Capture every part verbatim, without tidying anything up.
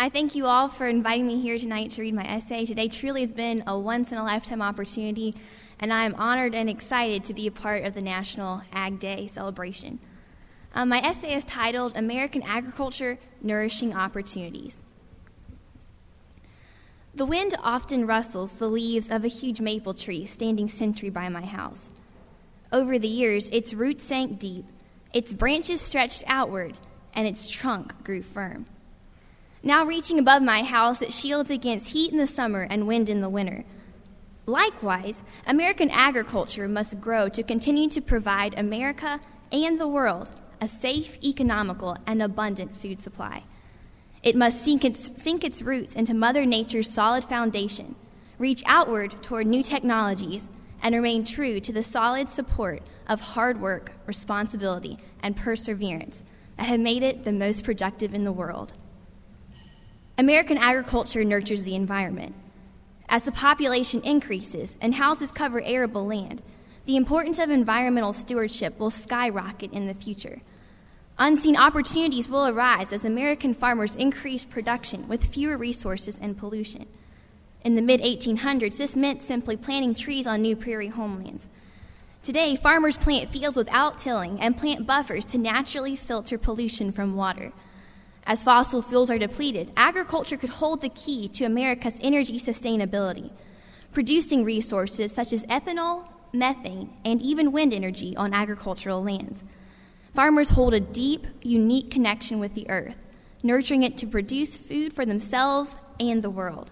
I thank you all for inviting me here tonight to read my essay. Today truly has been a once-in-a-lifetime opportunity, and I am honored and excited to be a part of the National Ag Day celebration. Um, my essay is titled American Agriculture, Nourishing Opportunities. The wind often rustles the leaves of a huge maple tree standing sentry by my house. Over the years, its roots sank deep, its branches stretched outward, and its trunk grew firm. Now reaching above my house, it shields against heat in the summer and wind in the winter. Likewise, American agriculture must grow to continue to provide America and the world a safe, economical, and abundant food supply. It must sink its, sink its roots into Mother Nature's solid foundation, reach outward toward new technologies, and remain true to the solid support of hard work, responsibility, and perseverance that have made it the most productive in the world. American agriculture nurtures the environment. As the population increases and houses cover arable land, the importance of environmental stewardship will skyrocket in the future. Unseen opportunities will arise as American farmers increase production with fewer resources and pollution. In the mid eighteen hundreds, this meant simply planting trees on new prairie homelands. Today, farmers plant fields without tilling and plant buffers to naturally filter pollution from water. As fossil fuels are depleted, agriculture could hold the key to America's energy sustainability, producing resources such as ethanol, methane, and even wind energy on agricultural lands. Farmers hold a deep, unique connection with the earth, nurturing it to produce food for themselves and the world.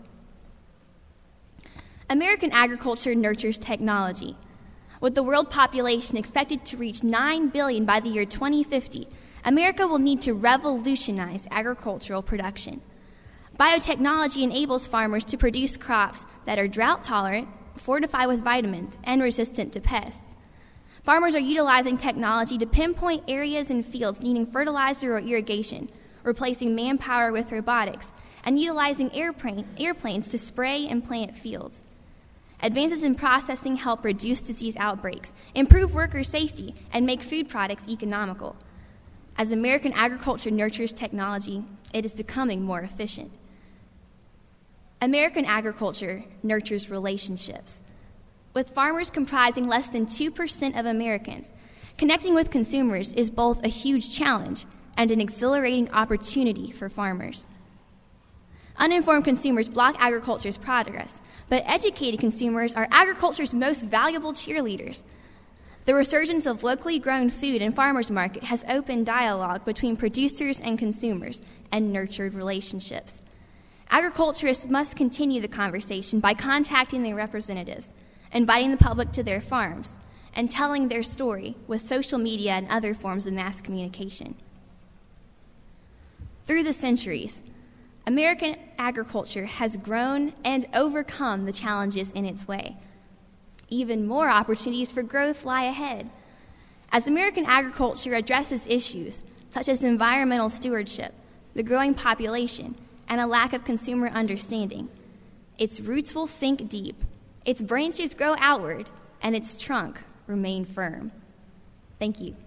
American agriculture nurtures technology. With the world population expected to reach nine billion by the year twenty fifty, America will need to revolutionize agricultural production. Biotechnology enables farmers to produce crops that are drought-tolerant, fortified with vitamins, and resistant to pests. Farmers are utilizing technology to pinpoint areas in fields needing fertilizer or irrigation, replacing manpower with robotics, and utilizing airplane, airplanes to spray and plant fields. Advances in processing help reduce disease outbreaks, improve worker safety, and make food products economical. As American agriculture nurtures technology, it is becoming more efficient. American agriculture nurtures relationships. With farmers comprising less than two percent of Americans, connecting with consumers is both a huge challenge and an exhilarating opportunity for farmers. Uninformed consumers block agriculture's progress, but educated consumers are agriculture's most valuable cheerleaders. The resurgence of locally grown food in farmers market has opened dialogue between producers and consumers and nurtured relationships. Agriculturists must continue the conversation by contacting their representatives, inviting the public to their farms, and telling their story with social media and other forms of mass communication. Through the centuries, American agriculture has grown and overcome the challenges in its way. Even more opportunities for growth lie ahead. As American agriculture addresses issues such as environmental stewardship, the growing population, and a lack of consumer understanding, its roots will sink deep, its branches grow outward, and its trunk remain firm. Thank you.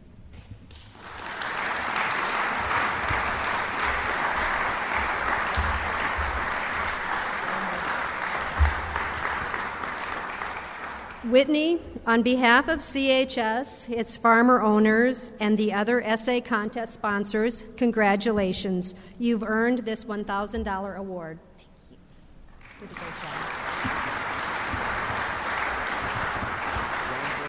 Whitney, on behalf of C H S, its farmer owners, and the other essay contest sponsors, congratulations. You've earned this one thousand dollars award. Thank you. You did a great job.